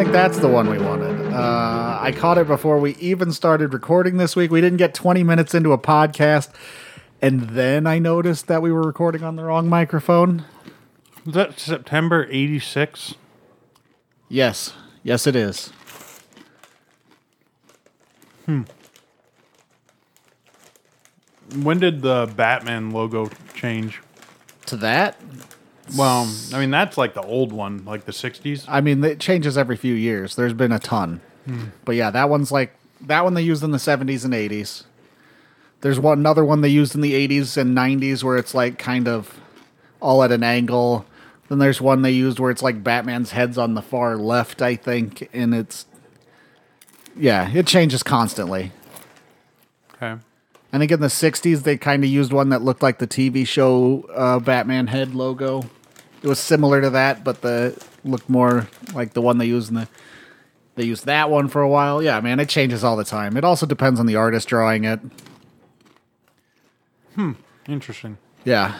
think that's the one we wanted. I caught it before we even started recording this week. We didn't get 20 minutes into a podcast, and then I noticed that we were recording on the wrong microphone. Was that September 86? Yes. Yes, it is. When did the Batman logo change? To that? Well, I mean, that's like the old one, like the 60s. I mean, it changes every few years. There's been a ton. But yeah, that one they used in the 70s and 80s. There's another one they used in the 80s and 90s where it's like kind of all at an angle. Then there's one they used where it's like Batman's head's on the far left, I think. And it changes constantly. Okay. I think in the 60s, they kind of used one that looked like the TV show Batman head logo. It was similar to that, but looked more like the one they used they used that one for a while. Yeah, man, it changes all the time. It also depends on the artist drawing it. Interesting. Yeah.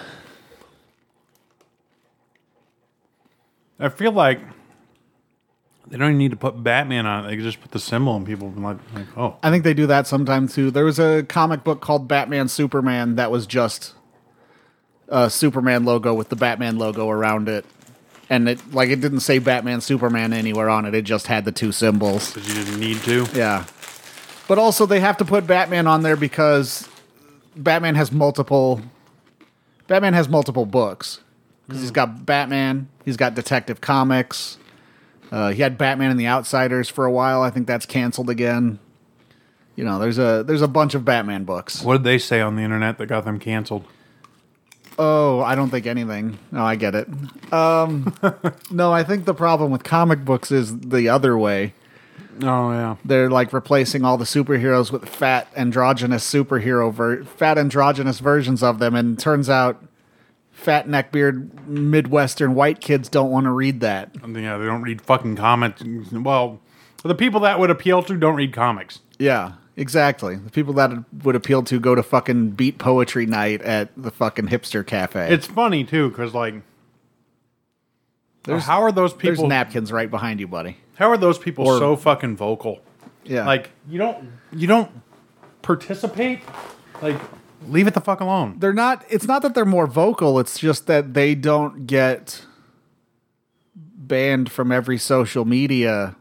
I feel like they don't even need to put Batman on it. They can just put the symbol and people will be like, oh. I think they do that sometimes, too. There was a comic book called Batman Superman that was just a Superman logo with the Batman logo around it. And it didn't say Batman Superman anywhere on it. It just had the two symbols. Because you didn't need to? Yeah. But also they have to put Batman on there because Batman has multiple books. Because he's got Batman, he's got Detective Comics. He had Batman and the Outsiders for a while. I think that's canceled again. You know, there's a bunch of Batman books. What did they say on the internet that got them canceled? Oh, I don't think anything. No, I get it. No, I think the problem with comic books is the other way. Oh, yeah. They're like replacing all the superheroes with fat androgynous versions of them, and it turns out fat neckbeard Midwestern white kids don't want to read that. Yeah, they don't read fucking comics. Well, the people that would appeal to don't read comics. Yeah, exactly. The people that would appeal to go to fucking beat poetry night at the fucking hipster cafe. It's funny, too, because, how are those people... There's napkins right behind you, buddy. How are those people so fucking vocal? Yeah. Like, you don't participate? Like, leave it the fuck alone. They're not... It's not that they're more vocal, it's just that they don't get banned from every social media.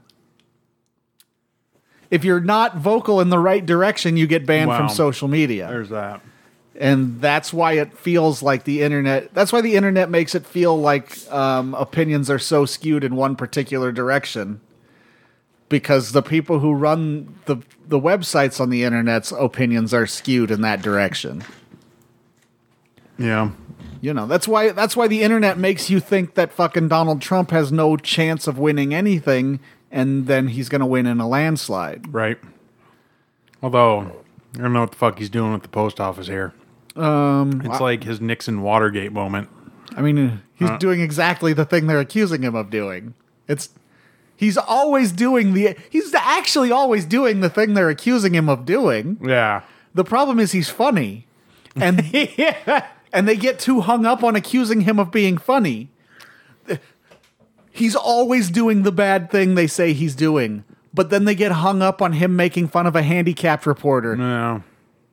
If you're not vocal in the right direction, you get banned from social media. There's that. And that's why it feels like the internet... That's why the internet makes it feel like opinions are so skewed in one particular direction. Because the people who run the websites on the internet's opinions are skewed in that direction. Yeah. You know, that's why the internet makes you think that fucking Donald Trump has no chance of winning anything, and then he's going to win in a landslide. Right. Although, I don't know what the fuck he's doing with the post office here. It's like his Nixon Watergate moment. I mean, he's doing exactly the thing they're accusing him of doing. He's actually always doing the thing they're accusing him of doing. Yeah. The problem is he's funny. And and they get too hung up on accusing him of being funny. He's always doing the bad thing they say he's doing. But then they get hung up on him making fun of a handicapped reporter. No.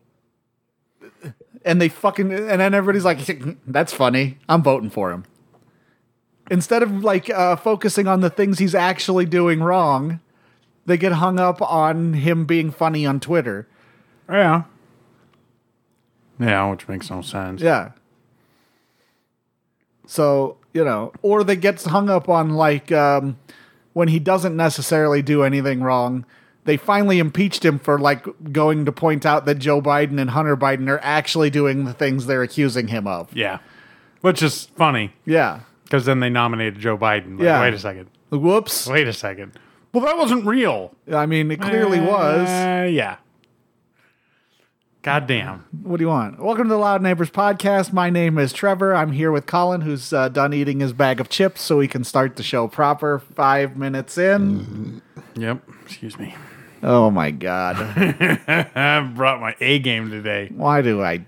And then everybody's like, that's funny. I'm voting for him. Instead of focusing on the things he's actually doing wrong, they get hung up on him being funny on Twitter. Yeah. Yeah, which makes no sense. Yeah. So, or they get hung up on when he doesn't necessarily do anything wrong. They finally impeached him for going to point out that Joe Biden and Hunter Biden are actually doing the things they're accusing him of. Yeah. Which is funny. Yeah. Because then they nominated Joe Biden. Yeah. Wait a second. Whoops. Wait a second. Well, that wasn't real. I mean, it clearly was. Yeah. Goddamn. What do you want? Welcome to the Loud Neighbors podcast. My name is Trevor. I'm here with Colin, who's done eating his bag of chips so he can start the show proper 5 minutes in. Yep. Excuse me. Oh my God. I brought my A game today. Why do I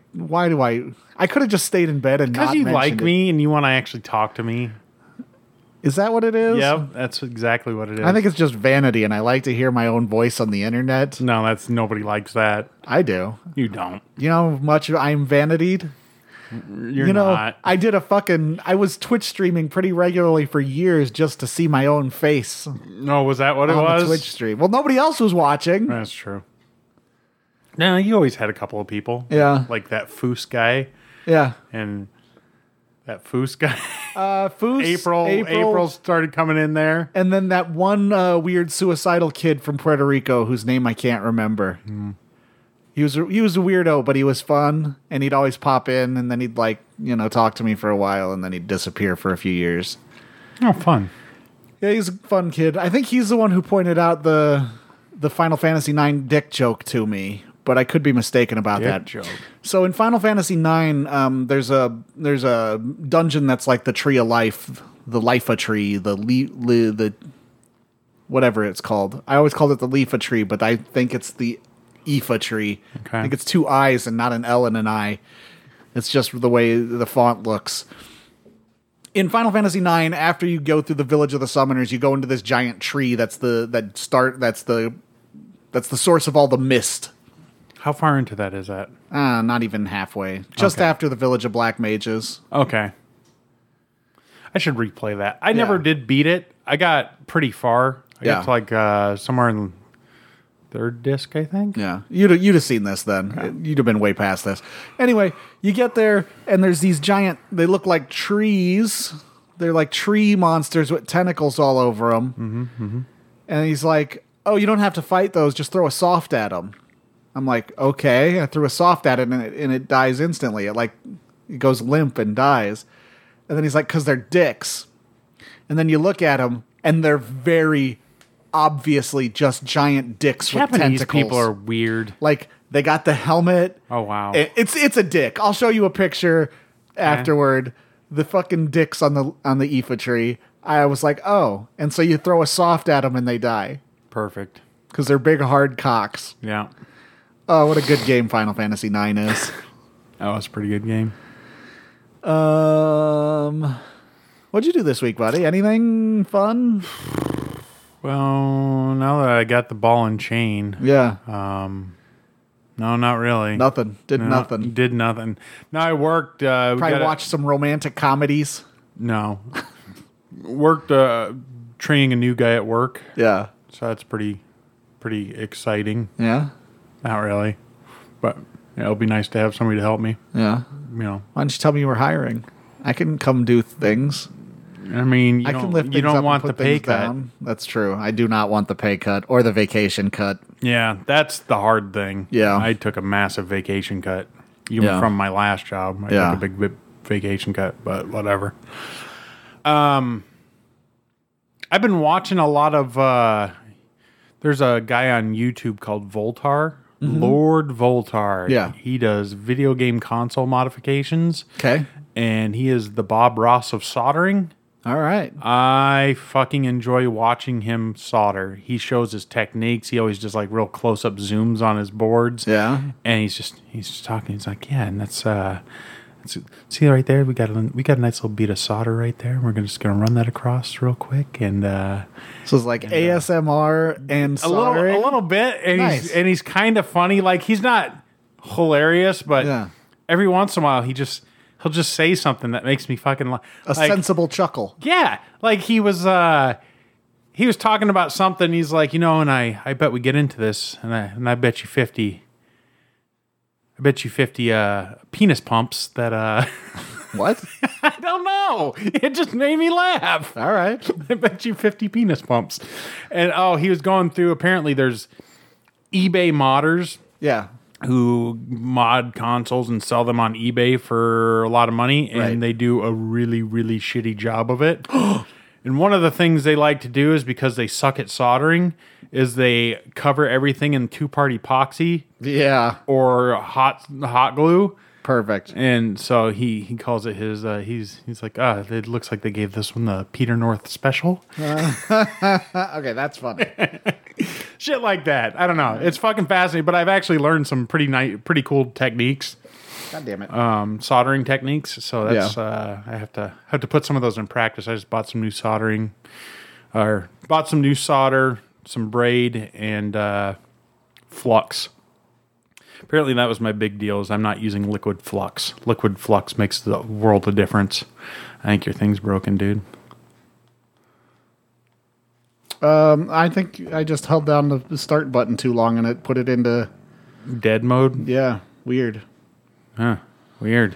could have just stayed in bed and not Because you mentioned like it. me and you want to actually talk to me. Is that what it is? Yep, that's exactly what it is. I think it's just vanity, and I like to hear my own voice on the internet. No, that's nobody likes that. I do. You don't. You know how much I'm vanitied? You're not. I was Twitch streaming pretty regularly for years just to see my own face No, was that what it on was? the Twitch stream. Well, nobody else was watching. That's true. No, you always had a couple of people. Yeah. Like that Foos guy Yeah. and that Foos guy. Foos, April started coming in there. and then that one weird suicidal kid from Puerto Rico whose name I can't remember. He was a weirdo, but he was fun, and he'd always pop in, and then he'd talk to me for a while, and then he'd disappear for a few years. Oh, fun. Yeah, he's a fun kid. I think he's the one who pointed out the Final Fantasy IX dick joke to me, but I could be mistaken about that joke. So in Final Fantasy IX, there's a dungeon that's like the Tree of Life, the Lifa tree, the whatever it's called. I always called it the Lifa tree, but I think it's the Ifa tree. Okay. I think it's 2 I's and not an L and an I. It's just the way the font looks. In Final Fantasy IX, after you go through the Village of the Summoners, you go into this giant tree that's the source of all the mist. How far into that is that? Not even halfway. Just Okay. after the Village of Black Mages. Okay. I should replay that. I never did beat it. I got pretty far. I got to like somewhere in third disc, I think. Yeah, you'd have seen this then. Okay. You'd have been way past this. Anyway, you get there, and there's these giant, they look like trees. They're like tree monsters with tentacles all over them. And he's like, oh, you don't have to fight those. Just throw a soft at them. I'm like, okay. I threw a soft at it, and it dies instantly. It goes limp and dies. And then he's like, because they're dicks. And then you look at them, and they're very obviously just giant dicks with Japanese tentacles. people are weird. Like, they got the helmet. Oh, wow. It's a dick. I'll show you a picture afterward. The fucking dicks on the Ifa tree. I was like, oh. And so you throw a soft at them and they die. Perfect. Because they're big, hard cocks. Yeah. Oh, what a good game Final Fantasy IX is. That was a pretty good game. What'd you do this week, buddy? Anything fun? Well, now that I got the ball and chain, Yeah. no, not really. Nothing. Did No, nothing. Did nothing. No, I worked. Probably watched some romantic comedies. No. Worked training a new guy at work, Yeah. so that's pretty exciting. Yeah. Not really, but it'll be nice to have somebody to help me. Yeah. You know, Why don't you tell me you were hiring? I can come do things. I mean, I can lift you things don't up want and the put pay things cut. down. That's true. I do not want the pay cut or the vacation cut. Yeah, that's the hard thing. Yeah. I took a massive vacation cut, even Yeah. from my last job. I Yeah. took a big vacation cut, but whatever. I've been watching a lot of. There's a guy on YouTube called Voltar. Lord Voltar. Yeah. He does video game console modifications, Okay. and he is the Bob Ross of soldering. All right. I fucking enjoy watching him solder. He shows his techniques. He always does like real close up zooms on his boards. Yeah. And he's just talking. He's like, yeah, and that's see right there. We got a nice little bead of solder right there. We're just gonna run that across real quick, and So it's like ASMR and soldering. a little bit. And Nice. he's kind of funny. Like he's not hilarious, but Yeah. every once in a while he'll just say something that makes me fucking A sensible chuckle. yeah, like he was talking about something. He's like, and I bet we get into this, and I bet you 50. I bet you 50 penis pumps that What? I don't know. It just made me laugh. All right. I bet you 50 penis pumps. And he was going through, apparently there's eBay modders Yeah. who mod consoles and sell them on eBay for a lot of money, and Right. they do a really, really shitty job of it. And one of the things they like to do is, because they suck at soldering, is they cover everything in 2-part epoxy Yeah. or hot glue, Perfect. And so he calls it his. He's like, it looks like they gave this one the Peter North special. Okay, that's funny. Shit like that. I don't know. It's fucking fascinating. But I've actually learned some pretty cool techniques. God damn it. Soldering techniques. So that's I have to put some of those in practice. I just bought some new soldering, or bought some new solder, some braid, and flux. Apparently that was my big deal, is I'm not using liquid flux. Liquid flux makes the world of difference. I think your thing's broken, dude. I think I just held down the start button too long and it put it into Dead mode? Yeah, weird. Huh. Weird.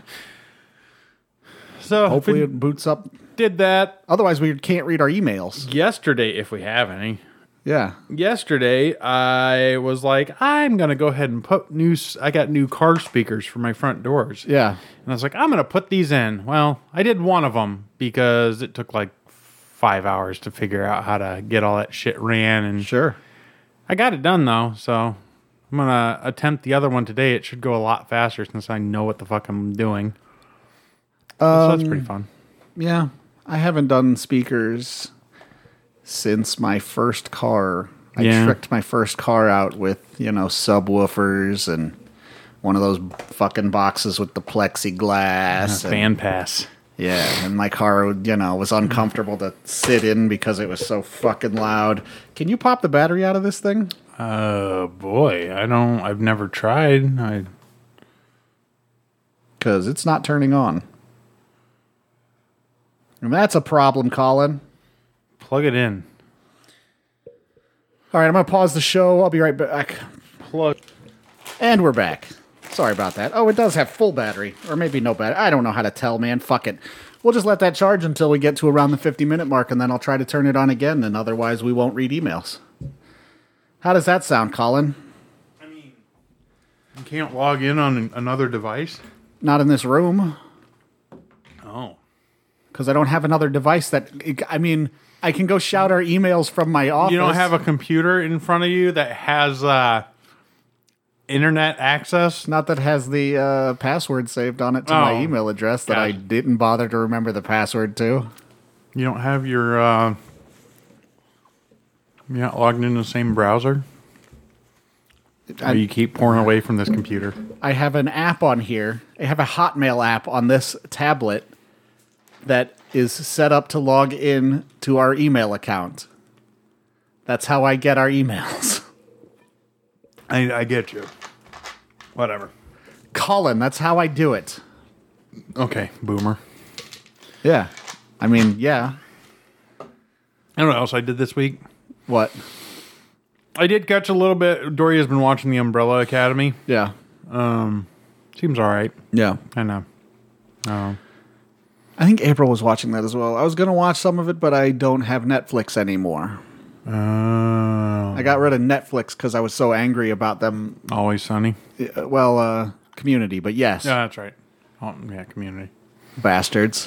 So Hopefully it boots up. did that Otherwise we can't read our emails. yesterday, if we have any. Yeah. Yesterday, I was like, I'm going to go ahead and put I got new car speakers for my front doors. Yeah. And I was like, I'm going to put these in. Well, I did one of them because it took like 5 hours to figure out how to get all that shit ran. And Sure. I got it done though. So I'm going to attempt the other one today. It should go a lot faster since I know what the fuck I'm doing. So that's pretty fun. Yeah. I haven't done speakers since my first car. I tricked my first car out with, subwoofers and one of those fucking boxes with the plexiglass. Fan pass. Yeah, and my car, was uncomfortable to sit in because it was so fucking loud. Can you pop the battery out of this thing? Boy, I've never tried. Because it's not turning on. And that's a problem, Colin. Plug it in. All right, I'm going to pause the show. I'll be right back. Plug. And we're back. Sorry about that. Oh, it does have full battery. Or maybe no battery. I don't know how to tell, man. Fuck it. We'll just let that charge until we get to around the 50-minute mark, and then I'll try to turn it on again, and otherwise we won't read emails. How does that sound, Colin? I mean, you can't log in on another device? Not in this room. Oh. Because I don't have another device that... I can go shout our emails from my office. You don't have a computer in front of you that has internet access? Not that has the password saved on it to my email address that I didn't bother to remember the password to. You don't have your... you're not logged into the same browser? Or you keep pouring away from this computer? I have an app on here. I have a Hotmail app on this tablet that is set up to log in to our email account. That's how I get our emails. I get you. Whatever. Colin, that's how I do it. Okay, boomer. Yeah. Yeah. I don't know what else I did this week. What? I did catch a little bit. Doria's been watching The Umbrella Academy. Yeah. Seems all right. Yeah. I know. I think April was watching that as well. I was going to watch some of it, but I don't have Netflix anymore. I got rid of Netflix because I was so angry about them. Always Sunny. Community, but yes. Yeah, that's right. Oh, yeah, Community. Bastards.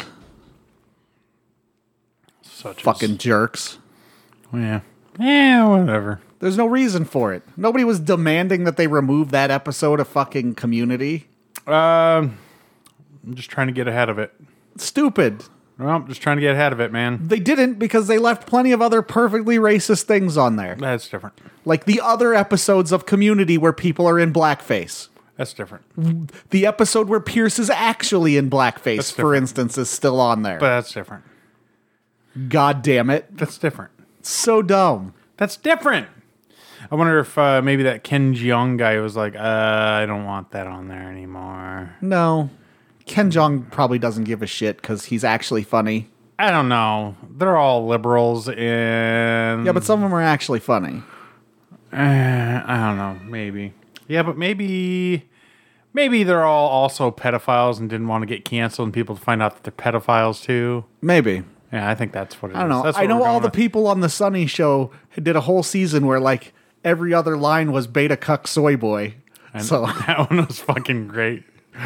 Such fucking jerks. Yeah. Yeah, whatever. There's no reason for it. Nobody was demanding that they remove that episode of fucking Community. I'm just trying to get ahead of it. Stupid. Well, just trying to get ahead of it, man. They didn't because they left plenty of other perfectly racist things on there. That's different. Like the other episodes of Community where people are in blackface. That's different. The episode where Pierce is actually in blackface, for instance, is still on there. But that's different. God damn it. That's different. So dumb. That's different. I wonder if maybe that Ken Jeong guy was like, I don't want that on there anymore. No. Ken Jeong probably doesn't give a shit because he's actually funny. I don't know. They're all liberals and... Yeah, but some of them are actually funny. I don't know. Maybe. Yeah, but maybe they're all also pedophiles and didn't want to get canceled and people to find out that they're pedophiles too. Maybe. Yeah, I think that's what it is. I don't know. That's I know all the people on the Sunny Show did a whole season where like every other line was beta cuck soy boy. And so that one was fucking great.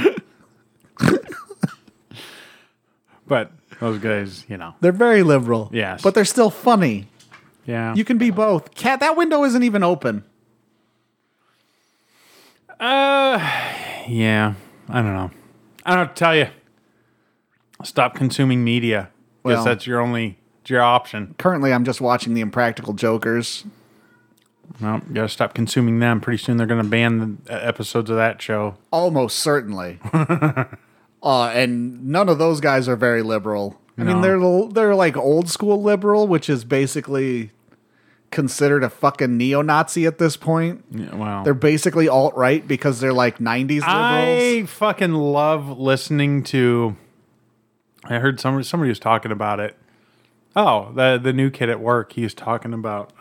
But those guys, they're very liberal. Yes. But they're still funny. Yeah. You can be both. Cat, that window isn't even open. Yeah. I don't know. I don't know what to tell you. Stop consuming media. Guess Well- that's your option. Currently, I'm just watching The Impractical Jokers. Well, you gotta stop consuming them. Pretty soon they're gonna ban the episodes of that show. Almost certainly. And none of those guys are very liberal. I mean, they're like old school liberal, which is basically considered a fucking neo-Nazi at this point. Yeah, wow. They're basically alt-right because they're like 90s liberals. I fucking love listening to. I heard somebody was talking about it. Oh, the new kid at work. He was talking about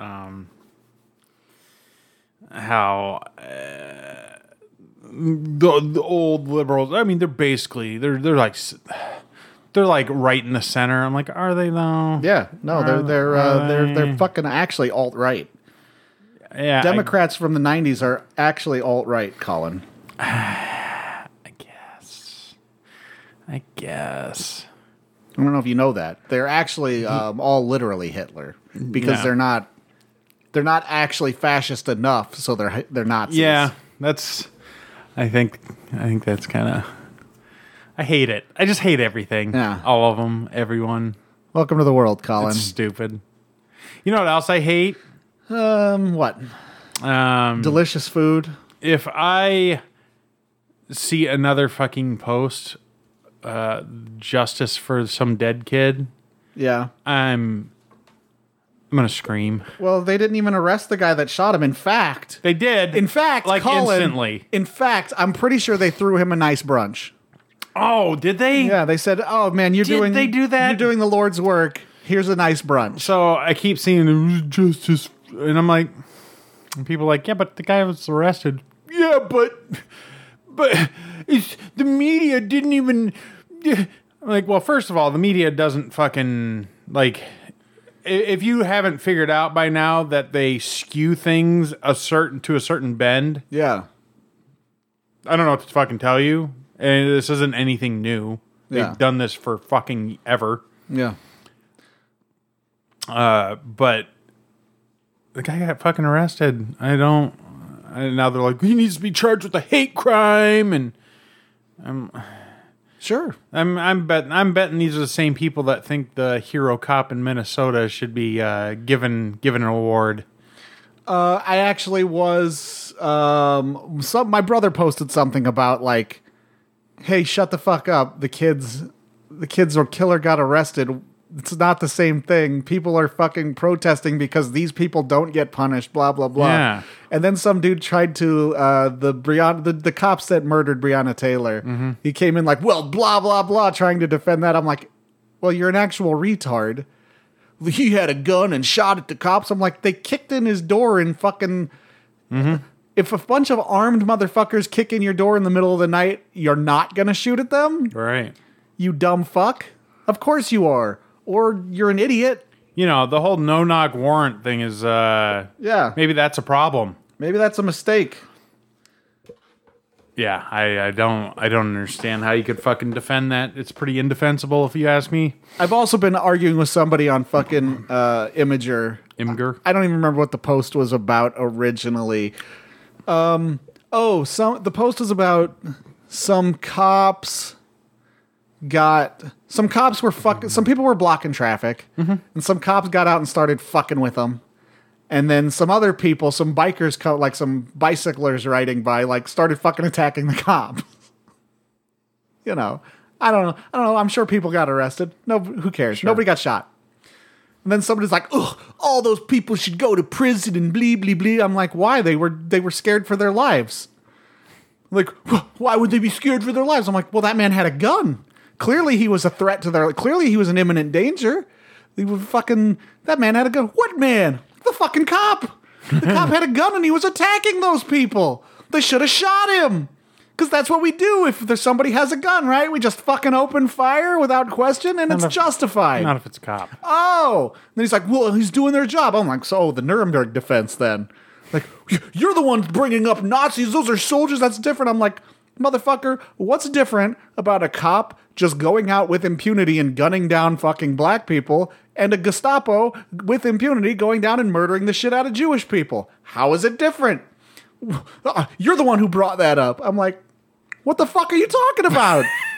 how the old liberals. I mean, they're basically they're like right in the center. I'm like, are they though? Yeah, no, they're fucking actually alt-right. Yeah, Democrats from the 90s are actually alt-right, Colin. I guess. I don't know if you know that. They're actually all literally Hitler because Yeah. they're not actually fascist enough, so they're Nazis. Yeah, that's. I think that's kind of. I hate it. I just hate everything. Yeah. All of them. Everyone. Welcome to the world, Colin. It's stupid. You know what else I hate? What? Delicious food. If I see another fucking post, justice for some dead kid, Yeah. I'm gonna scream. Well, they didn't even arrest the guy that shot him. In fact, They did. like Colin, instantly. In fact, I'm pretty sure they threw him a nice brunch. Oh, did they? Yeah, they said, "Oh man, Did they do that? You're doing the Lord's work. Here's a nice brunch." So I keep seeing it was justice, and I'm like, and people are like, yeah, but the guy was arrested. Yeah, but the media didn't even. I'm like, well, first of all, the media doesn't fucking like. If you haven't figured out by now that they skew things to a certain bend, Yeah. I don't know what to fucking tell you. And this isn't anything new. Yeah. They've done this for fucking ever. Yeah. But the guy got fucking arrested. And now they're like, he needs to be charged with a hate crime, and Sure. I'm betting these are the same people that think the hero cop in Minnesota should be given an award. I actually was. My brother posted something about like, "Hey, shut the fuck up! The kids or killer got arrested. It's not the same thing. People are fucking protesting because these people don't get punished. Blah blah blah." Yeah. And then some dude tried to the cops that murdered Breonna Taylor. Mm-hmm. He came in like, "Well, blah blah blah," trying to defend that. I'm like, "Well, you're an actual retard." He had a gun and shot at the cops. I'm like, they kicked in his door and fucking. Mm-hmm. If a bunch of armed motherfuckers kick in your door in the middle of the night, you're not gonna shoot at them? Right. You dumb fuck. Of course you are. Or you're an idiot. You know, the whole no-knock warrant thing is, Yeah. maybe that's a problem. Maybe that's a mistake. Yeah, I don't understand how you could fucking defend that. It's pretty indefensible if you ask me. I've also been arguing with somebody on fucking Imager. Imgur. I don't even remember what the post was about originally. The post was about some cops were some people were blocking traffic, and some cops got out and started fucking with them. And then some other people, some bikers, like some bicyclers riding by, like started fucking attacking the cops. You know, I don't know. I'm sure people got arrested. No, who cares? Sure. Nobody got shot. And then somebody's like, "Ugh, all those people should go to prison and blee blee blee." I'm like, why? They were scared for their lives. Like, why would they be scared for their lives? I'm like, well, that man had a gun. Clearly, he was a threat to their. Clearly, he was an imminent danger. That man had a gun. What man? The fucking cop. The cop had a gun and he was attacking those people. They should have shot him. Because that's what we do if there's somebody has a gun, right? We just fucking open fire without question and it's justified. Not if it's a cop. Oh. And then he's like, well, he's doing their job. I'm like, so the Nuremberg defense then. Like, you're the one bringing up Nazis. Those are soldiers. That's different. I'm like, motherfucker, what's different about a cop just going out with impunity and gunning down fucking black people and a Gestapo with impunity going down and murdering the shit out of Jewish people? How is it different? You're the one who brought that up. I'm like, what the fuck are you talking about?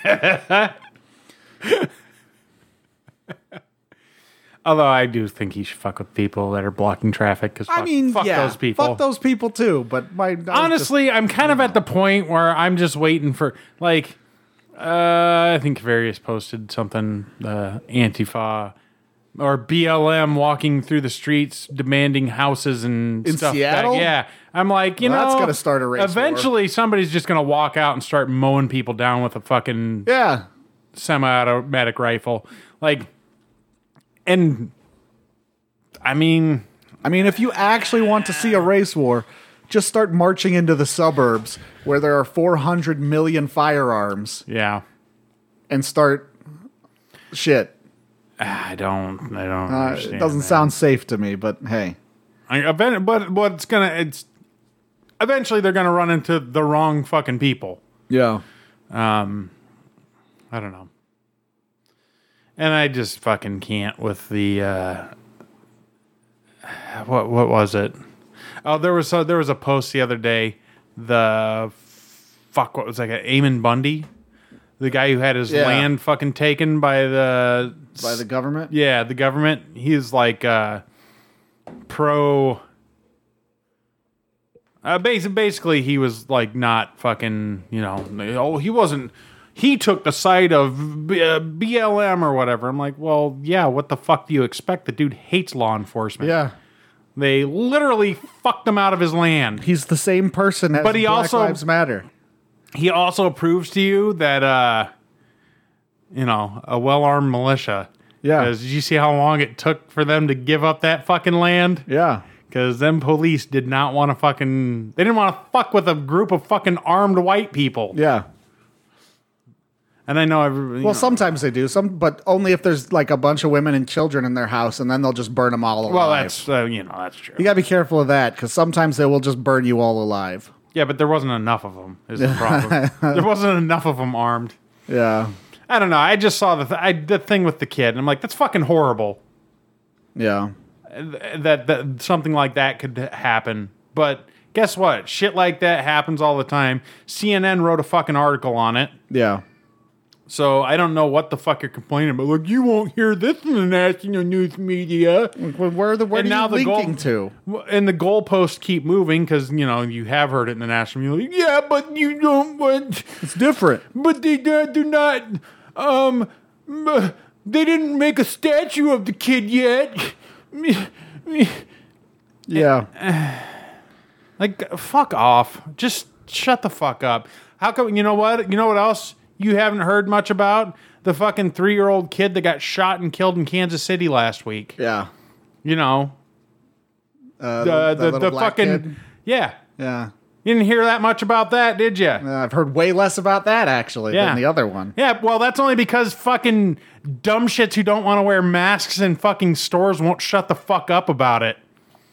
Although I do think he should fuck with people that are blocking traffic. Because fuck those people. Fuck those people too. But honestly, I'm kind of at the point where I'm just waiting for like. I think Various posted something. Antifa or BLM walking through the streets demanding houses and in stuff. Seattle. Yeah, I'm like, that's gonna start a race. Eventually, somebody's just gonna walk out and start mowing people down with a fucking semi-automatic rifle, like. And I mean, if you actually want to see a race war, just start marching into the suburbs where there are 400 million firearms. Yeah, and start shit. I don't understand. It doesn't sound safe to me, but hey. But it's eventually they're gonna run into the wrong fucking people. Yeah. I don't know. And I just fucking can't with the what was it? Oh, there was a post the other day. What was like Eamon Bundy, the guy who had his land fucking taken by the government. Yeah, the government. He's like pro. Basically, he was like not fucking. He wasn't. He took the side of BLM or whatever. I'm like, well, yeah, what the fuck do you expect? The dude hates law enforcement. Yeah. They literally fucked him out of his land. He's the same person as Black Lives Matter. He also proves to you that, a well-armed militia. Yeah. Because did you see how long it took for them to give up that fucking land? Yeah. Because them police did not want to they didn't want to fuck with a group of fucking armed white people. Yeah. And I know everybody. Well, sometimes they do, but only if there's like a bunch of women and children in their house, and then they'll just burn them all alive. Well, that's that's true. You gotta be careful of that because sometimes they will just burn you all alive. Yeah, but there wasn't enough of them. Is the problem? There wasn't enough of them armed. Yeah. I don't know. I just saw the thing with the kid, and I'm like, that's fucking horrible. Yeah. That something like that could happen, but guess what? Shit like that happens all the time. CNN wrote a fucking article on it. Yeah. So I don't know what the fuck you're complaining about. Like, you won't hear this in the national news media. Where are you linking to? And the goalposts keep moving because, you have heard it in the national media. Yeah, but you don't want... It's different. But they do not... they didn't make a statue of the kid yet. Yeah. Like, fuck off. Just shut the fuck up. How come... You know what? You know what else you haven't heard much about? The fucking 3-year-old kid that got shot and killed in Kansas City last week. Yeah. The fucking kid. Yeah. You didn't hear that much about that, did you? I've heard way less about that actually than the other one. Yeah, well, that's only because fucking dumb shits who don't want to wear masks in fucking stores won't shut the fuck up about it.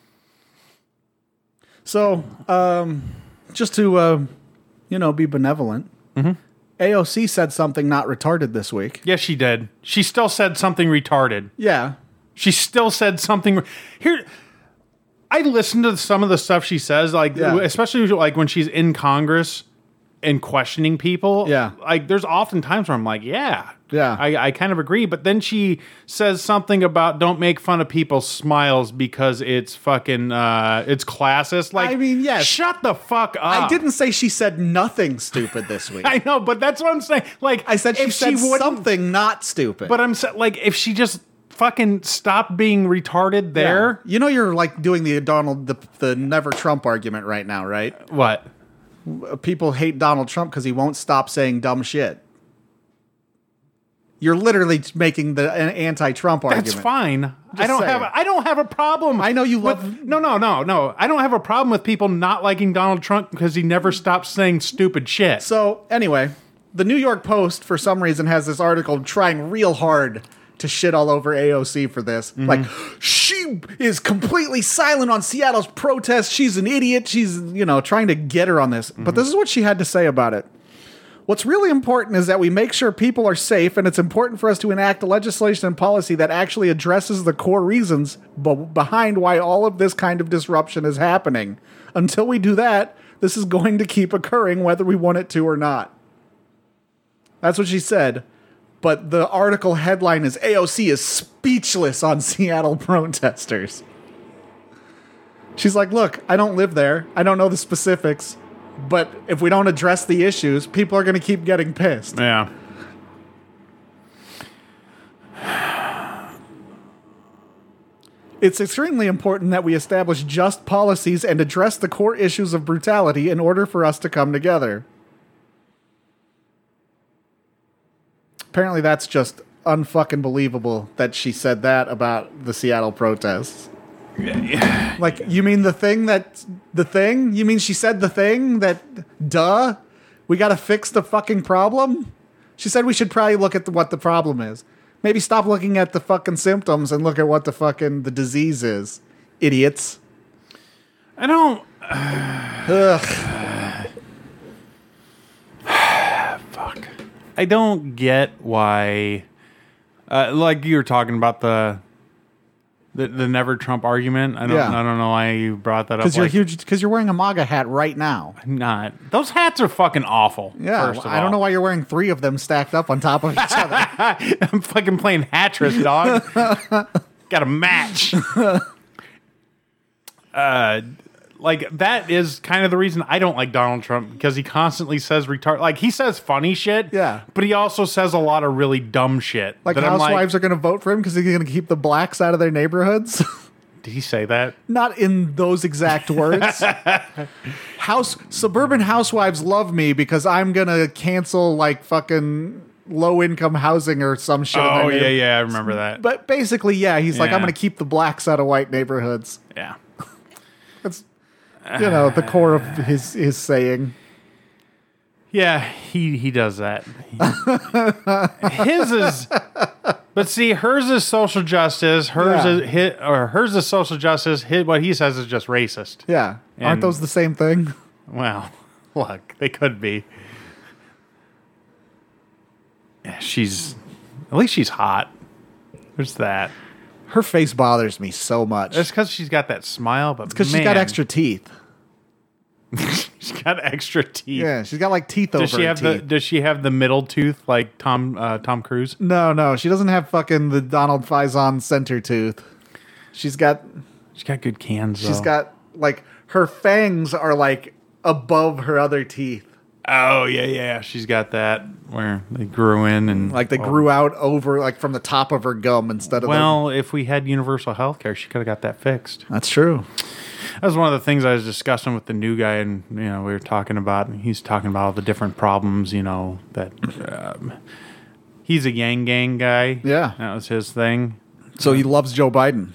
So, just to be benevolent. Mm-hmm. AOC said something not retarded this week. Yes, she did. She still said something retarded. Yeah. She still said something. Here, I listened to some of the stuff she says, especially like when she's in Congress and questioning people. Yeah. Like, there's often times where I'm like, yeah. I kind of agree. But then she says something about don't make fun of people's smiles because it's fucking, it's classist. Like, I mean, yes. Shut the fuck up. I didn't say she said nothing stupid this week. I know, but that's what I'm saying. Like, I said she said something not stupid. But I'm like, if she just fucking stopped being retarded there. Yeah. You're like doing the never Trump argument right now, right? What? People hate Donald Trump because he won't stop saying dumb shit. You're literally making an anti-Trump argument. That's fine. I don't have a problem. I know you love... No. I don't have a problem with people not liking Donald Trump because he never stops saying stupid shit. So, anyway, the New York Post, for some reason, has this article trying real hard to shit all over AOC for this. Mm-hmm. Like, she is completely silent on Seattle's protest. She's an idiot. She's, trying to get her on this. Mm-hmm. But this is what she had to say about it. What's really important is that we make sure people are safe, and it's important for us to enact legislation and policy that actually addresses the core reasons behind why all of this kind of disruption is happening. Until we do that, this is going to keep occurring whether we want it to or not. That's what she said. But the article headline is AOC is speechless on Seattle protesters. She's like, look, I don't live there. I don't know the specifics. But if we don't address the issues, people are going to keep getting pissed. Yeah. It's extremely important that we establish just policies and address the core issues of brutality in order for us to come together. Apparently that's just unfucking believable that she said that about the Seattle protests. Like, you mean the thing? You mean she said the thing that, duh, we gotta fix the fucking problem? She said we should probably look at what the problem is. Maybe stop looking at the fucking symptoms and look at what the disease is. Idiots. I don't... Ugh. Fuck. I don't get why... like you were talking about the never Trump argument. I don't know why you brought that up. Because you're wearing a MAGA hat right now. I'm not. Those hats are fucking awful. Yeah, first of I don't know why you're wearing 3 of them stacked up on top of each other. I'm fucking playing Hatris, dog. Got a match. Like, that is kind of the reason I don't like Donald Trump, because he constantly says like, he says funny shit, yeah, but he also says a lot of really dumb shit. Like, housewives are going to vote for him because he's going to keep the blacks out of their neighborhoods. Did he say that? Not in those exact words. Suburban housewives love me because I'm going to cancel, like, fucking low-income housing or some shit. Oh, yeah, I remember that. But basically, yeah, he's like, I'm going to keep the blacks out of white neighborhoods. Yeah. That's... the core of his saying. Yeah, he does that. His is, but see, hers is social justice. Hers is social justice. What he says is just racist. Yeah, aren't those the same thing? Well, look, they could be. Yeah, at least she's hot. There's that. Her face bothers me so much. It's because she's got that smile, but because she's got extra teeth. She's got extra teeth. Yeah, she's got like teeth over her teeth. Does she have the middle tooth like Tom Cruise? No, she doesn't have fucking the Donald Faison center tooth. She's got good cans. She's got like her fangs are like above her other teeth. Oh yeah. She's got that where they grew in and like they grew out over like from the top of her gum instead of. Well, if we had universal health care, she could have got that fixed. That's true. That was one of the things I was discussing with the new guy, and we were talking about. He's talking about all the different problems, that he's a Yang Gang guy. Yeah, that was his thing. So he loves Joe Biden.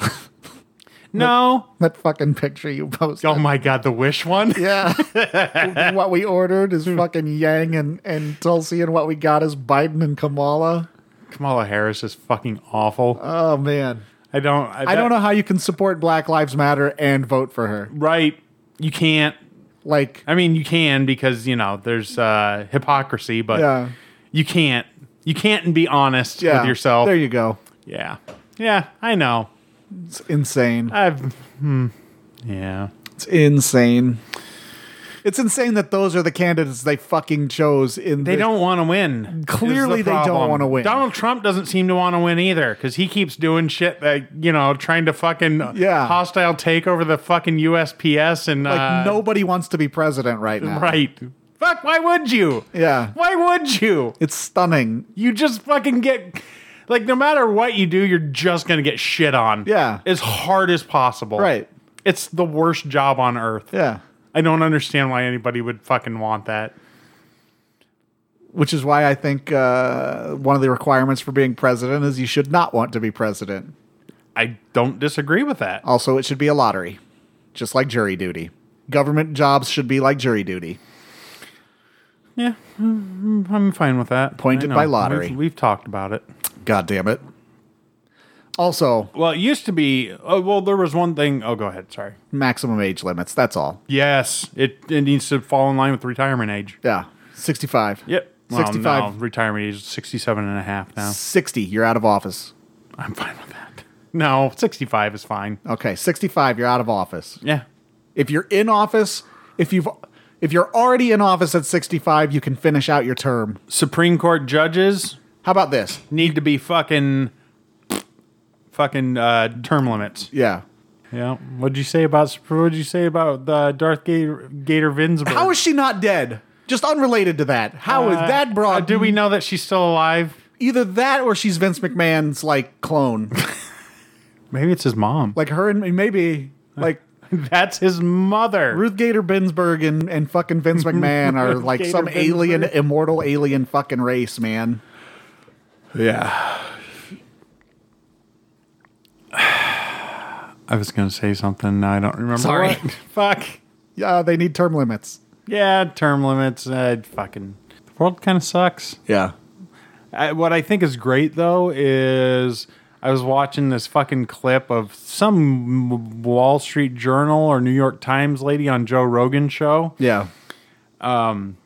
No, that fucking picture you posted. Oh my god, the Wish one. Yeah, what we ordered is fucking Yang and Tulsi, and what we got is Biden and Kamala. Kamala Harris is fucking awful. Oh man. I don't know how you can support Black Lives Matter and vote for her. Right. You can't. Like, I mean, you can because, there's hypocrisy, but you can't. You can't and be honest with yourself. There you go. Yeah. Yeah, I know. It's insane. Yeah. It's insane. It's insane that those are the candidates they fucking chose. They don't want to win. Clearly, they don't want to win. Donald Trump doesn't seem to want to win either because he keeps doing shit that, trying to fucking hostile take over the fucking USPS and like nobody wants to be president right now. Right. Fuck, why would you? Yeah. Why would you? It's stunning. You just fucking get... Like, no matter what you do, you're just going to get shit on. Yeah. As hard as possible. Right. It's the worst job on earth. Yeah. I don't understand why anybody would fucking want that. Which is why I think one of the requirements for being president is you should not want to be president. I don't disagree with that. Also, it should be a lottery. Just like jury duty. Government jobs should be like jury duty. Yeah, I'm fine with that. Appointed by lottery. We've talked about it. God damn it. Also... Well, it used to be... there was one thing... Oh, go ahead. Sorry. Maximum age limits. That's all. Yes. It needs to fall in line with retirement age. Yeah. 65. Yep. 65. Well, no, retirement age is 67 and a half now. 60. You're out of office. I'm fine with that. No, 65 is fine. Okay. 65. You're out of office. Yeah. If you're in office... If If you're already in office at 65, you can finish out your term. Supreme Court judges How about this? need to be fucking term limits. Yeah. Yeah. What'd you say about Darth Gator Vinsberg? How is she not dead? Just unrelated to that. How is that broad? Do we know that she's still alive? Either that or she's Vince McMahon's like clone. Maybe it's his mom. Like her and maybe like That's his mother. Ruth Gator Binsberg and fucking Vince McMahon are like Gator some alien, Binsberg. immortal alien fucking race, man. Yeah. I was going to say something. Now I don't remember. Sorry. What. Fuck. Yeah, they need term limits. Yeah, term limits. The world kind of sucks. Yeah. What I think is great, though, is I was watching this fucking clip of some Wall Street Journal or New York Times lady on Joe Rogan's show. Yeah. And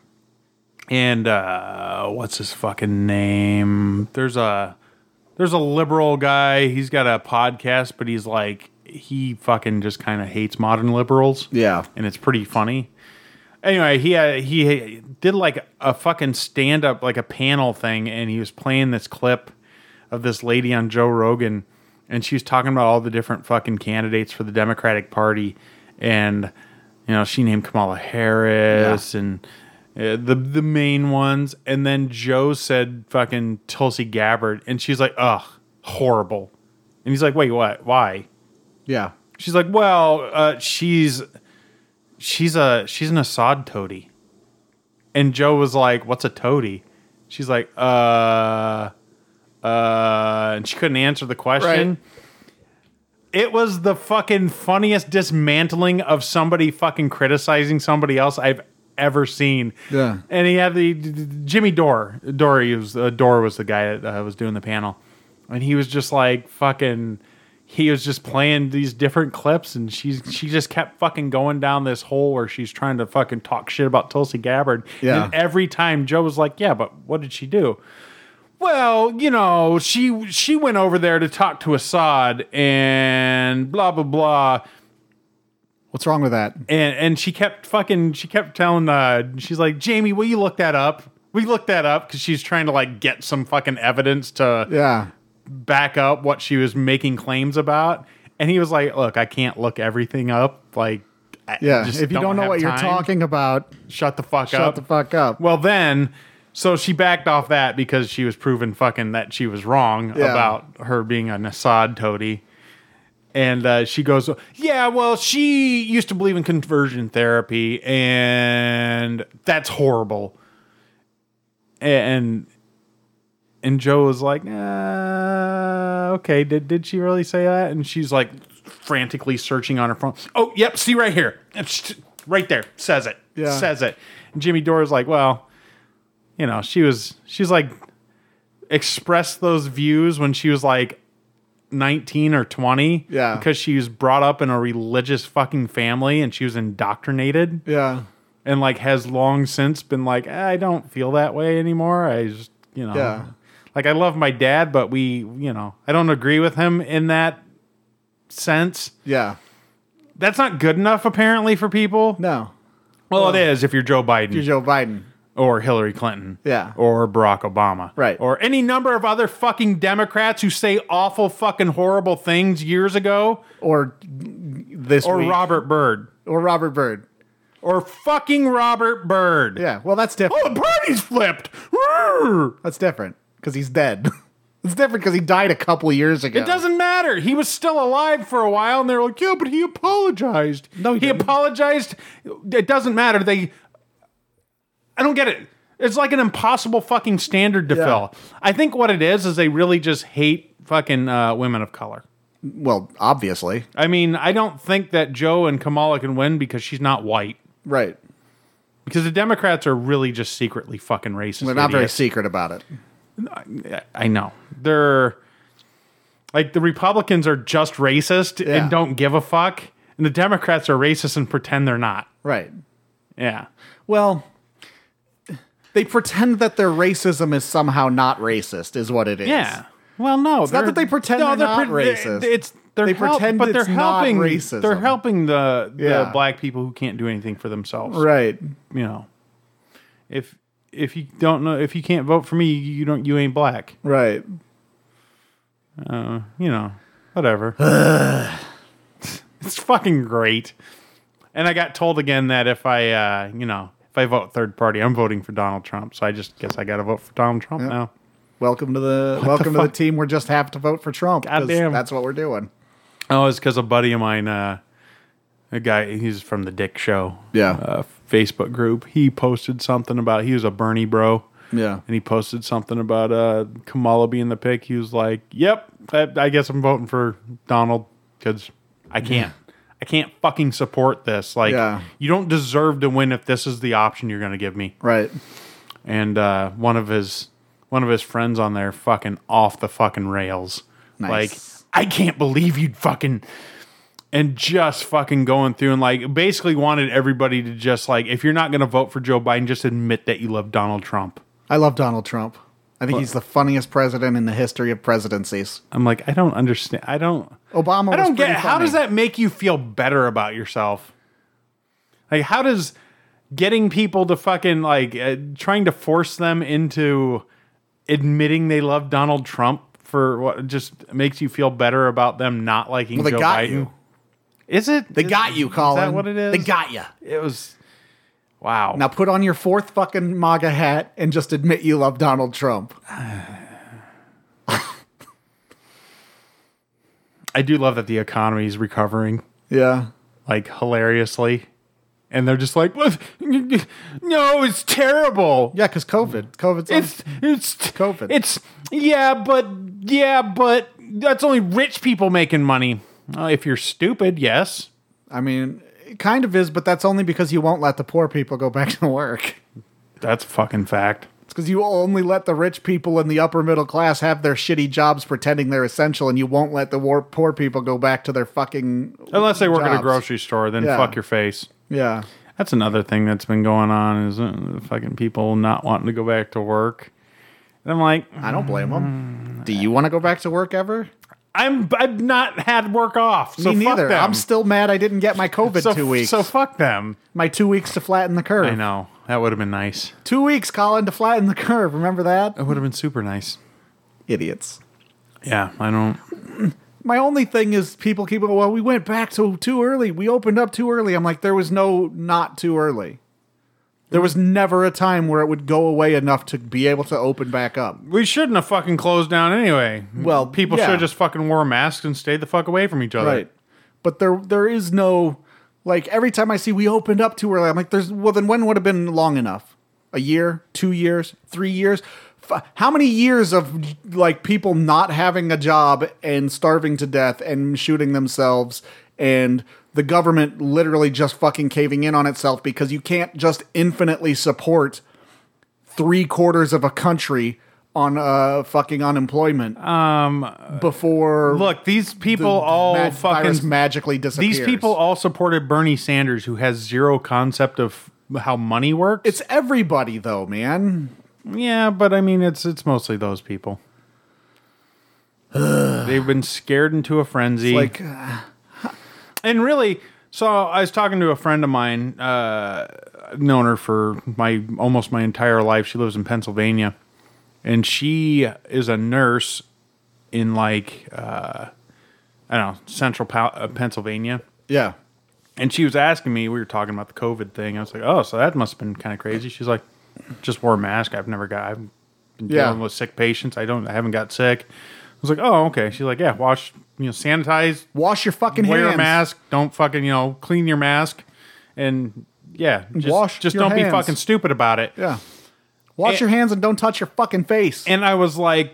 what's his fucking name? There's a liberal guy. He's got a podcast, but he's like, he fucking just kind of hates modern liberals. Yeah. And it's pretty funny. Anyway, he did like a fucking stand up, like a panel thing, and he was playing this clip of this lady on Joe Rogan, and she was talking about all the different fucking candidates for the Democratic Party, and you know, she named Kamala Harris and the main ones, and then Joe said fucking Tulsi Gabbard, and she's like, ugh, horrible. And he's like, wait, what? Why? Yeah. She's like, well, she's an Assad toady. And Joe was like, what's a toady? She's like, and she couldn't answer the question. Right. It was the fucking funniest dismantling of somebody fucking criticizing somebody else I've ever seen. Yeah. And he had the Jimmy Dore. Dore was the guy that was doing the panel. And he was just like fucking, he was just playing these different clips, and she just kept fucking going down this hole where she's trying to fucking talk shit about Tulsi Gabbard. Yeah. And every time Joe was like, yeah, but what did she do? Well, you know, she went over there to talk to Assad and blah, blah, blah. What's wrong with that? And she kept telling, she's like, Jamie, will you look that up? We looked that up because she's trying to like get some fucking evidence to Yeah. back up what she was making claims about. And he was like, look, I can't look everything up. Like, Yeah. just If you don't know have what you're time. talking about, Shut the fuck up. shut the fuck up. Well, then, so she backed off that because she was proven fucking that she was wrong Yeah. about her being an Assad toady. And she goes, yeah, well, she used to believe in conversion therapy, and that's horrible. And Joe was like, okay, did she really say that? And she's like frantically searching on her phone. Oh, yep, see right here. It's right there. Says it. Yeah. Says it. And Jimmy Dore's like, well, you know, she's like expressed those views when she was like 19 or 20. Yeah. Because she was brought up in a religious fucking family and she was indoctrinated. Yeah. And like has long since been like, I don't feel that way anymore. I just, you know, Yeah. like I love my dad, but I don't agree with him in that sense. Yeah. That's not good enough apparently for people. No. Well, it is if you're Joe Biden You're Joe Biden. or Hillary Clinton. Yeah. Or Barack Obama. Right. Or any number of other fucking Democrats who say awful fucking horrible things years ago. Or this Or week. Robert Byrd. Or Robert Byrd. Or fucking Robert Byrd. Yeah. Well, that's different. Oh, the party's flipped. Roar. That's different because he's dead. It's different because he died a couple years ago. It doesn't matter. He was still alive for a while, and they're like, yeah, but he apologized. No, he didn't. apologized. It doesn't matter. I don't get it. It's like an impossible fucking standard to Yeah. fill. I think what it is they really just hate fucking women of color. Well, obviously. I mean, I don't think that Joe and Kamala can win because she's not white. Right. Because the Democrats are really just secretly fucking racist. They're not very idiots. secret about it. I know. They're like the Republicans are just racist Yeah. and don't give a fuck. And the Democrats are racist and pretend they're not. Right. Yeah. Well, they pretend that their racism is somehow not racist, is what it is. Yeah. Well, no. It's not that they pretend they're not racist. They pretend but it's they're not helping racism. They're helping the Yeah. black people who can't do anything for themselves. Right. You know, if you don't know, if you can't vote for me, you ain't black. Right. You know, whatever. It's fucking great. And I got told again that if I vote third party, I'm voting for Donald Trump. So I just guess I got to vote for Donald Trump now. Welcome to the team. We just have to vote for Trump. 'Cause Goddamn. that's what we're doing. Oh, it's because a buddy of mine, a guy, he's from the Dick Show. Yeah. Facebook group. He posted something about, he was a Bernie bro. Yeah. And he posted something about Kamala being the pick. He was like, yep, I guess I'm voting for Donald because I can't fucking support this. Like, you don't deserve to win if this is the option you're going to give me. Right. And one of his friends on there fucking off the fucking rails. Nice. Like, I can't believe you'd fucking... And just fucking going through and like basically wanted everybody to just like, if you're not going to vote for Joe Biden, just admit that you love Donald Trump. I love Donald Trump. I think he's the funniest president in the history of presidencies. I'm like, I don't understand. Obama. I don't get funny. how does that make you feel better about yourself? Like, how does getting people to fucking like trying to force them into admitting they love Donald Trump for what just makes you feel better about them not liking Well, they Joe got Biden? you. Is it? They got you, Colin. Is that what it is? They got you. It was. Wow. Now put on your fourth fucking MAGA hat and just admit you love Donald Trump. I do love that the economy is recovering, Yeah. like hilariously, and they're just like, "What? No, it's terrible. Yeah, because COVID's It's COVID. It's but that's only rich people making money. If you're stupid, yes. I mean, it kind of is, but that's only because you won't let the poor people go back to work. That's a fucking fact. It's because you only let the rich people in the upper middle class have their shitty jobs pretending they're essential, and you won't let the poor people go back to their fucking Unless they work at a jobs. grocery store, then Yeah. fuck your face. Yeah. That's another thing that's been going on is fucking people not wanting to go back to work. And I'm like, I don't blame them. Do you want to go back to work ever? I've not had work off. So Me neither. Fuck them. I'm still mad I didn't get my COVID 2 weeks. So fuck them. My 2 weeks to flatten the curve. I know. That would have been nice. 2 weeks, Colin, to flatten the curve. Remember that? It would have been super nice. Idiots. Yeah, I don't. My only thing is people keep going, well, we went back to too early. We opened up too early. I'm like, there was no not too early. There was never a time where it would go away enough to be able to open back up. We shouldn't have fucking closed down anyway. Well, people yeah. should have just fucking wore masks and stayed the fuck away from each other. Right. But there is no, like, every time I see we opened up too early, I'm like, well, then when would have been long enough? A year? 2 years? 3 years? How many years of, like, people not having a job and starving to death and shooting themselves and the government literally just fucking caving in on itself because you can't just infinitely support 3/4 of a country on fucking unemployment before Look, these people virus fucking magically disappears. these people all supported Bernie Sanders, who has zero concept of how money works. It's everybody though, man. Yeah, but I mean, it's mostly those people. They've been scared into a frenzy. Like And really, so I was talking to a friend of mine, I've known her for almost my entire life. She lives in Pennsylvania, and she is a nurse in like I don't know, central Pennsylvania. yeah. And she was asking me, we were talking about the COVID thing. I was like, oh, so that must have been kind of crazy. She's like, just wore a mask. I've been dealing with sick patients. I haven't got sick. I was like, oh, okay. She's like, yeah, sanitize, Wash your fucking wear hands. a mask. Don't fucking, clean your mask. And yeah, Wash just your don't be hands. fucking stupid about it. Yeah. Wash your hands and don't touch your fucking face. And I was like,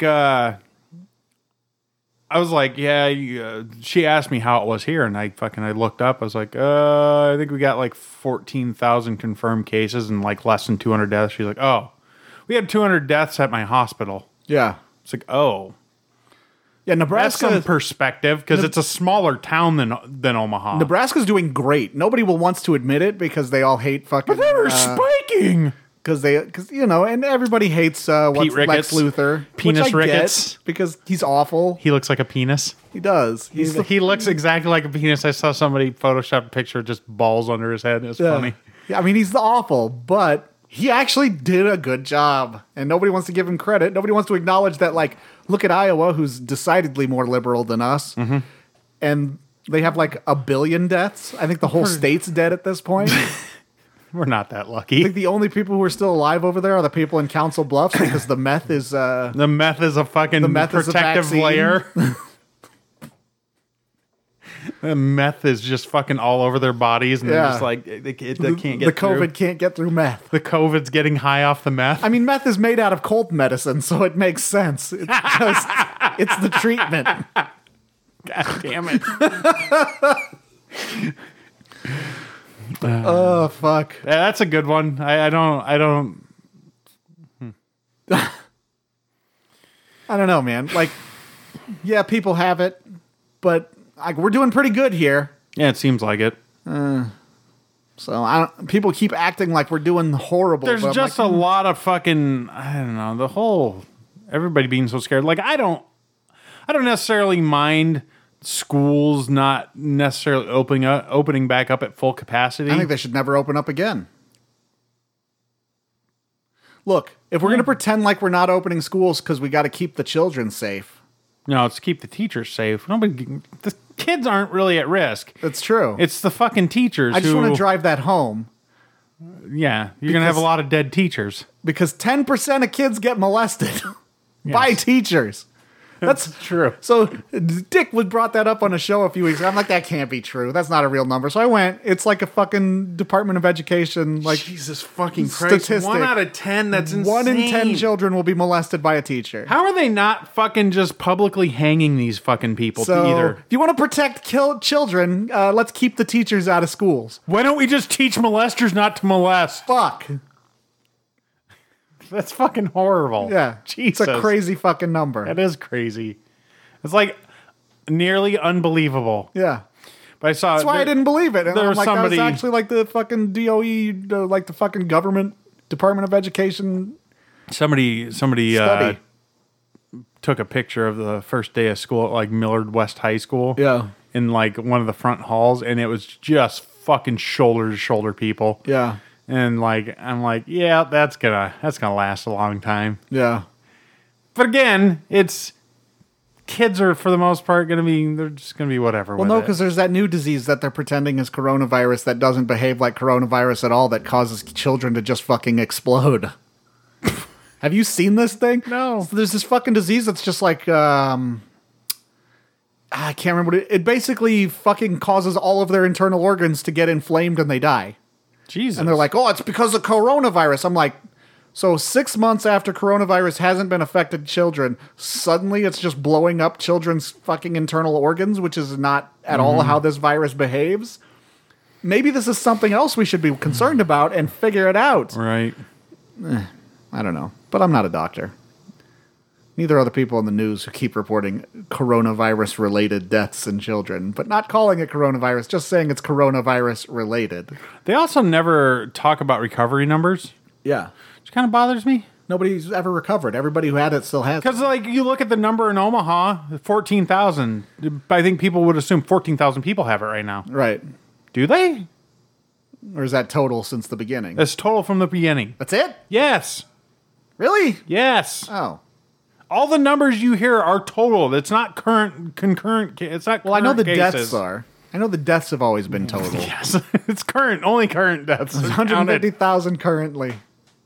yeah, she asked me how it was here. And I looked up. I was like, I think we got like 14,000 confirmed cases and like less than 200 deaths. She's like, oh, we had 200 deaths at my hospital. Yeah. It's like, oh, Yeah, that's Nebraska. some perspective because it's a smaller town than Omaha. Nebraska's doing great. Nobody wants to admit it because they all hate fucking. But they were spiking. because you know, and everybody hates Lex Ricketts. Luthor, Penis which I Ricketts. get, because he's awful. He looks like a penis. He does. He looks exactly like a penis. I saw somebody Photoshop a picture of just balls under his head. It was funny. Yeah, I mean, he's awful, but he actually did a good job, and nobody wants to give him credit. Nobody wants to acknowledge that. Like, look at Iowa, who's decidedly more liberal than us, and they have like 1 billion deaths. I think the whole state's dead at this point. We're not that I lucky. think the only people who are still alive over there are the people in Council Bluffs because the meth is The meth is a fucking meth is a protective vaccine. layer. The meth is just fucking all over their bodies, and they're Yeah. just like they can't get the through. COVID can't get through meth. The COVID's getting high off the meth. I mean, meth is made out of cold medicine, so it makes sense. It's just it's the treatment. God damn it! Oh fuck. Yeah, that's a good one. I don't. I don't know, man. Like, yeah, people have it, but like we're doing pretty good here. Yeah, it seems like it. So people keep acting like we're doing horrible. There's but I'm just like, a lot of fucking. I don't know. The whole everybody being so scared. Like I don't necessarily mind schools not necessarily opening back up at full capacity. I think they should never open up again. Look, if we're going to pretend like we're not opening schools because we got to keep the children safe, No, it's to keep the teachers safe. The kids aren't really at risk. that's true. It's the fucking teachers. I just who, want to drive that home Yeah, you're gonna have a lot of dead teachers. because 10% of kids get molested by teachers. That's true. So Dick brought that up on a show a few weeks ago. I'm like, that can't be true. That's not a real number. So I went. It's like a fucking Department of Education, like Jesus fucking Christ. Statistic. 1 out of 10. That's insane. 1 in 10 children will be molested by a teacher. How are they not fucking just publicly hanging these fucking people So either? if you want to protect children, let's keep the teachers out of schools. Why don't we just teach molesters not to molest? Fuck. That's fucking horrible. Yeah. Jesus. It's a crazy fucking number. That is crazy. It's like nearly unbelievable. Yeah. But I saw That's why I didn't believe it. And there I'm was like, somebody- that was actually like the fucking DOE, like the fucking government Department of Education somebody study. took a picture of the first day of school at like Millard West High School. Yeah. In like one of the front halls, and it was just fucking shoulder to shoulder people. Yeah. And like I'm like, yeah, that's gonna last a long time. Yeah. But again, it's kids are for the most part they're just gonna be whatever. Well, with no, it. because there's that new disease that they're pretending is coronavirus that doesn't behave like coronavirus at all, that causes children to just fucking explode. Have you seen this thing? No. So there's this fucking disease that's just like, I can't remember what it basically fucking causes all of their internal organs to get inflamed and they die. Jesus. And they're like, oh, it's because of coronavirus. I'm like, so 6 months after coronavirus hasn't been affected children, suddenly it's just blowing up children's fucking internal organs, which is not at all how this virus behaves. Maybe this is something else we should be concerned about and figure it out. right. I don't know, but I'm not a doctor. Neither are the people in the news who keep reporting coronavirus-related deaths in children, but not calling it coronavirus, just saying it's coronavirus-related. They also never talk about recovery numbers, Yeah. which kind of bothers me. Nobody's ever recovered. Everybody who had it still has it. Because like you look at the number in Omaha, 14,000. I think people would assume 14,000 people have it right now. Right. Do they? Or is that total since the beginning? That's total from the beginning. That's it? Yes. Really? Yes. Oh. All the numbers you hear are total. It's not concurrent. It's not. Well, I know the current cases. deaths are. I know the deaths have always been total. Yes, it's current. Only current deaths. 150,000 currently.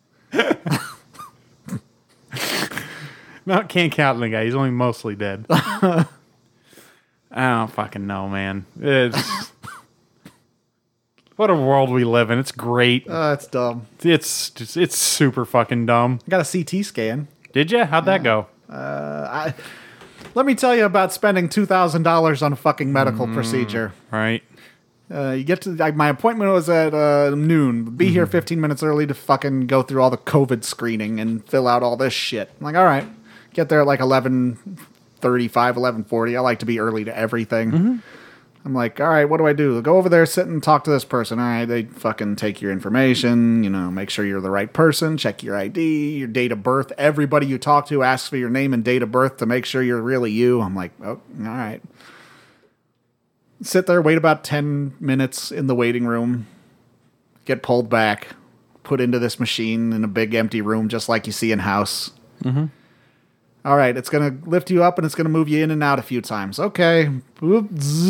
No, can't count the guy. He's only mostly dead. I don't fucking know, man. It's what a world we live in. It's great. That's dumb. It's super fucking dumb. I got a CT scan. Did you? How'd that go? Let me tell you about spending $2,000 on a fucking medical procedure. Right. You get to my appointment was at noon. Be here 15 minutes early to fucking go through all the COVID screening and fill out all this shit. I'm like, all right. Get there at like 11:35, 11:40. I like to be early to everything. I'm I'm like, all right, what do I do? Go over there, sit and talk to this person. All right, they fucking take your information, make sure you're the right person, check your ID, your date of birth. Everybody you talk to asks for your name and date of birth to make sure you're really you. I'm like, oh, all right. Sit there, wait about 10 minutes in the waiting room, get pulled back, put into this machine in a big empty room just like you see in House. Mm-hmm. All right, it's going to lift you up and it's going to move you in and out a few times. Okay. All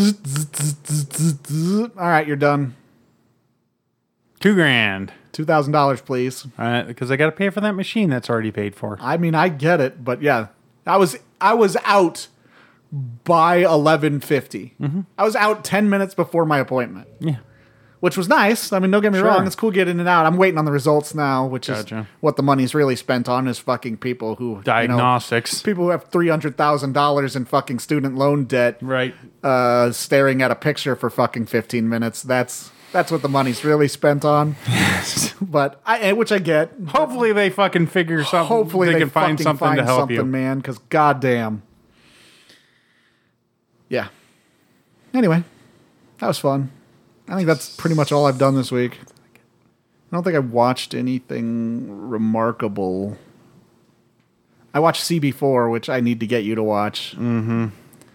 right, you're done. $2,000. $2,000, please. All right, because I got to pay for that machine that's already paid for. I mean, I get it, but yeah, I was out by 11:50. Mm-hmm. I was out 10 minutes before my appointment. Yeah. Which was nice. I mean, don't get me wrong. It's cool getting in and out. I'm waiting on the results now, which is what the money's really spent on is fucking people who... Diagnostics. People who have $300,000 in fucking student loan debt. Right. Staring at a picture for fucking 15 minutes. That's what the money's really spent on. Yes. But which I get. Hopefully they fucking figure something. Hopefully they can find something to help you. Man, because goddamn. Yeah. Anyway, that was fun. I think that's pretty much all I've done this week. I don't think I watched anything remarkable. I watched CB4, which I need to get you to watch. Mm-hmm.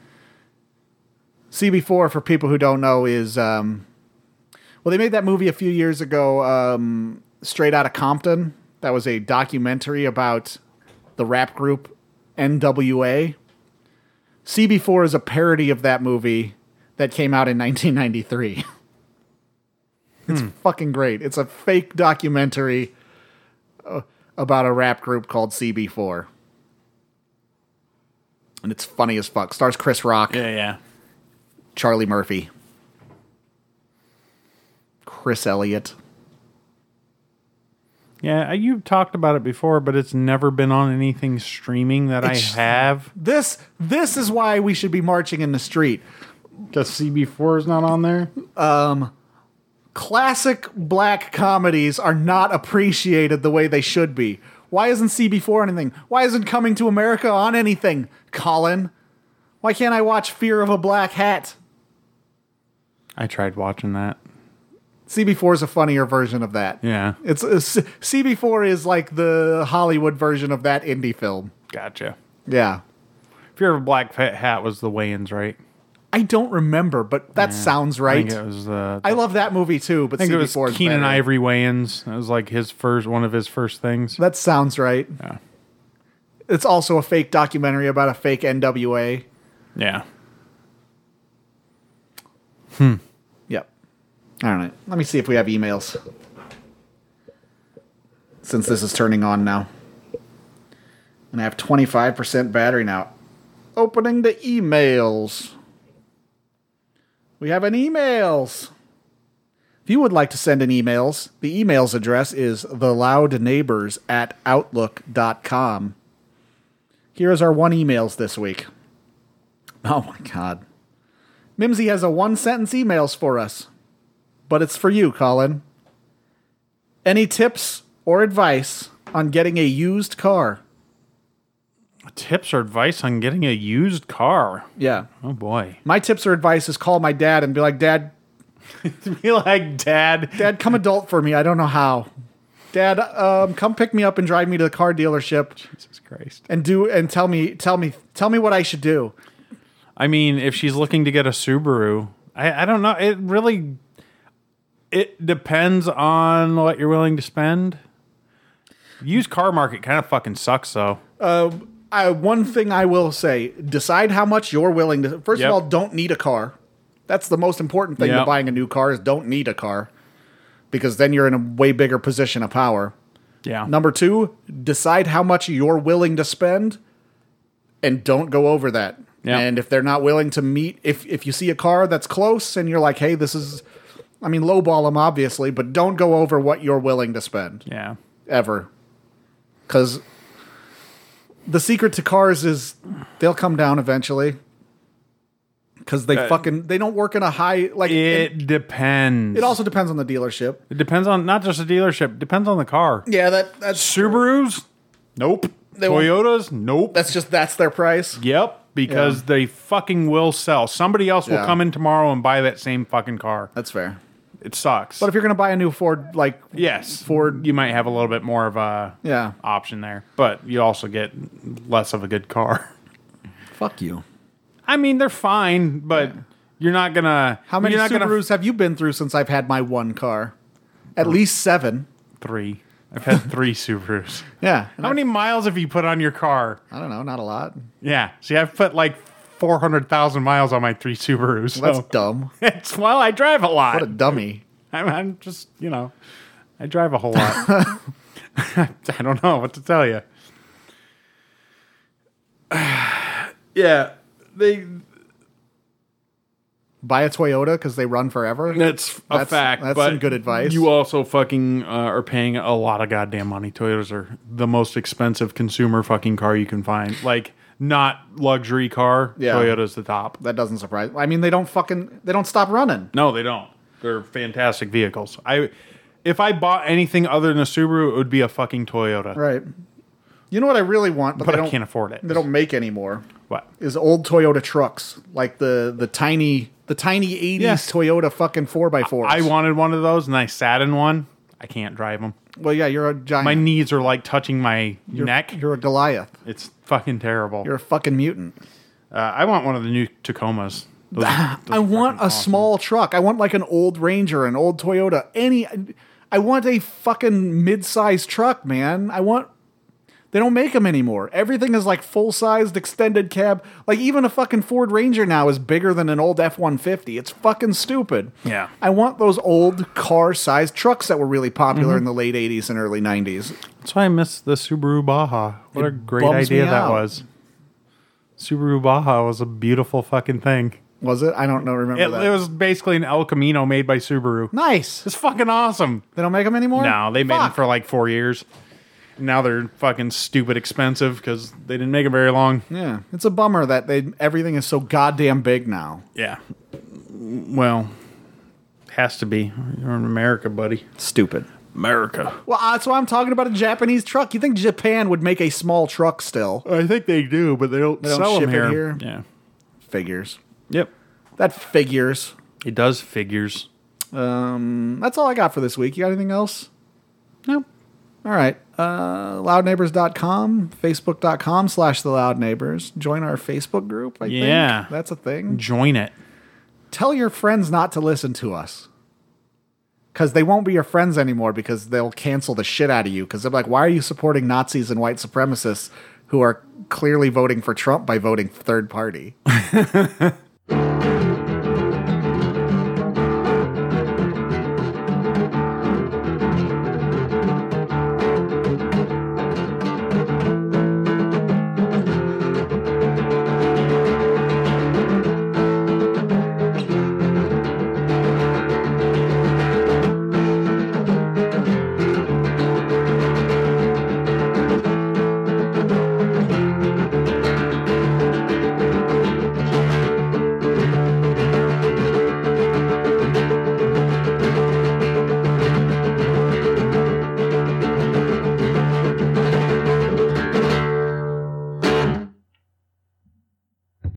CB4, for people who don't know, is... well, they made that movie a few years ago, Straight Outta Compton. That was a documentary about the rap group NWA. CB4 is a parody of that movie that came out in 1993. It's fucking great. It's a fake documentary about a rap group called CB4. And it's funny as fuck. Stars Chris Rock. Yeah. Charlie Murphy. Chris Elliott. Yeah, you've talked about it before, but it's never been on anything streaming that I have. This is why we should be marching in the street. Because CB4 is not on there? Classic black comedies are not appreciated the way they should be. Why isn't CB4 anything? Why isn't Coming to America on anything, Colin? Why can't I watch Fear of a Black Hat? I tried watching that. CB4 is a funnier version of that. Yeah. CB4 is like the Hollywood version of that indie film. Gotcha. Yeah. Fear of a Black Hat was the Wayans, right? I don't remember, but that sounds right. I think it was I love that movie too, but I think CB4 it was is Keenan better. Ivory Wayans. That was like one of his first things. That sounds right. Yeah. It's also a fake documentary about a fake NWA. Yeah. Yep. All right. Let me see if we have emails. Since this is turning on now. And I have 25% battery now. Opening the emails. We have an emails. If you would like to send in emails, the emails address is theloudneighbors@outlook.com. Here is our one emails this week. Oh my God. Mimsy has a one-sentence emails for us. But it's for you, Colin. Any tips or advice on getting a used car? Tips or advice on getting a used car? Yeah. Oh, boy. My tips or advice is call my dad and be like, Dad, Be like, Dad, come adult for me. I don't know how. Dad, come pick me up and drive me to the car dealership. Jesus Christ. And tell me what I should do. I mean, if she's looking to get a Subaru, I don't know. It depends on what you're willing to spend. Used car market kind of fucking sucks, though. One thing I will say, decide how much you're willing to... First of all, don't need a car. That's the most important thing to buying a new car is don't need a car. Because then you're in a way bigger position of power. Yeah. Number 2, decide how much you're willing to spend and don't go over that. Yeah. And if they're not willing to meet... If you see a car that's close and you're like, hey, this is... I mean, lowball them, obviously, but don't go over what you're willing to spend. Yeah. Ever. Because... the secret to cars is they'll come down eventually. Because they don't work in a high... It depends. It also depends on the dealership. It depends on, not just the dealership, it depends on the car. Yeah, that's... Subarus? Nope. Toyotas? Nope. That's their price? Yep. because they fucking will sell. Somebody else will Yeah. come in tomorrow and buy that same fucking car. That's fair. It sucks. But if you're going to buy a new Ford, like, yes, Ford- you might have a little bit more of a yeah, option there, but you also get less of a good car. fuck you. I mean, they're fine, but you're not gonna. How many you're not Subarus have you been through since I've had my one car? At least 7. 3. I've had 3 Subarus. Yeah. How many miles have you put on your car? I don't know, not a lot. Yeah. See, I've put like 400,000 miles on my 3 Subarus. That's So dumb. well, I drive a lot. What a dummy. I'm just, I drive a whole lot. I don't know what to tell you. Yeah, Buy a Toyota because they run forever. that's a fact. That's but some good advice. You also fucking are paying a lot of goddamn money. Toyotas are the most expensive consumer fucking car you can find. Like, not luxury car. Yeah. Toyota's the top. That doesn't surprise me. I mean, they don't stop running. No, they don't. They're fantastic vehicles. If I bought anything other than a Subaru, it would be a fucking Toyota. Right. You know what I really want, But they I don't, can't afford it. They don't make anymore. What? Is old Toyota trucks, like the tiny 80s Yes. Toyota fucking 4x4s. I wanted one of those, and I sat in one. I can't drive them. Well, yeah, you're a giant. My knees are like touching my neck. You're a Goliath. It's fucking terrible. You're a fucking mutant. I want one of the new Tacomas. Those I want a small truck. I want like an old Ranger, an old Toyota. I want a fucking mid-sized truck, man. They don't make them anymore. Everything is like full-sized extended cab. Like even a fucking Ford Ranger now is bigger than an old F-150. It's fucking stupid. Yeah. I want those old car-sized trucks that were really popular in the late 80s and early 90s. That's why I miss the Subaru Baja. What a great bums idea me that out. was. Subaru Baja was a beautiful fucking thing. Was it? I don't know. Remember that. It was basically an El Camino made by Subaru. Nice. It's fucking awesome. They don't make them anymore? No, they made them Fuck. for like 4 years. Now they're fucking stupid expensive because they didn't make them very long. Yeah. It's a bummer that everything is so goddamn big now. Yeah. Well, has to be. You're in America, buddy. Stupid. America. Well, that's why I'm talking about a Japanese truck. You think Japan would make a small truck still? I think they do, but they don't, don't sell ship them it here. here? Yeah. Figures. Yep. That figures. It does figures. That's all I got for this week. You got anything else? Nope. All right. Loudneighbors.com, facebook.com/theloudneighbors. Join our Facebook group, I Yeah. think. That's a thing. Join it. Tell your friends not to listen to us. Because they won't be your friends anymore because they'll cancel the shit out of you. Because they're like, why are you supporting Nazis and white supremacists who are clearly voting for Trump by voting third party?